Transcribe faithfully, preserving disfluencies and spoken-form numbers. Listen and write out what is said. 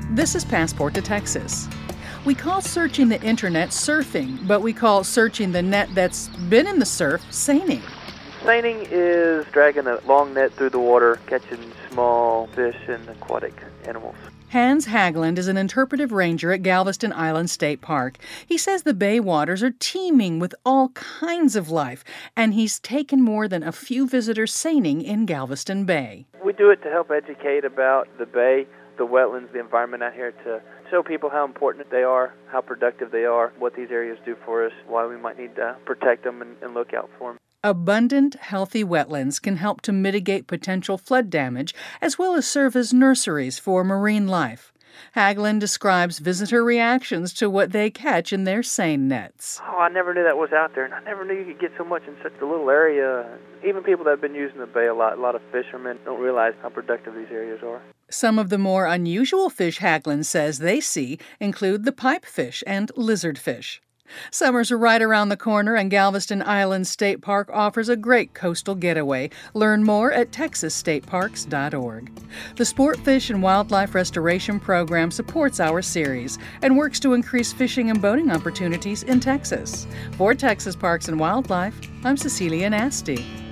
This is Passport to Texas. We call searching the internet surfing, but we call searching the net that's been in the surf seining. Seining is dragging a long net through the water, catching small fish and aquatic animals. Hans Haglund is an interpretive ranger at Galveston Island State Park. He says the bay waters are teeming with all kinds of life, and he's taken more than a few visitors seining in Galveston Bay. We do it to help educate about the bay, the wetlands, the environment out here, to show people how important they are, how productive they are, what these areas do for us, why we might need to protect them and, and look out for them. Abundant, healthy wetlands can help to mitigate potential flood damage, as well as serve as nurseries for marine life. Haglund describes visitor reactions to what they catch in their seine nets. Oh, I never knew that was out there, and I never knew you could get so much in such a little area. Even people that have been using the bay a lot, a lot of fishermen don't realize how productive these areas are. Some of the more unusual fish Haglund says they see include the pipefish and lizardfish. Summers are right around the corner, and Galveston Island State Park offers a great coastal getaway. Learn more at texas state parks dot org. The Sport Fish and Wildlife Restoration Program supports our series and works to increase fishing and boating opportunities in Texas. For Texas Parks and Wildlife, I'm Cecilia Nasty.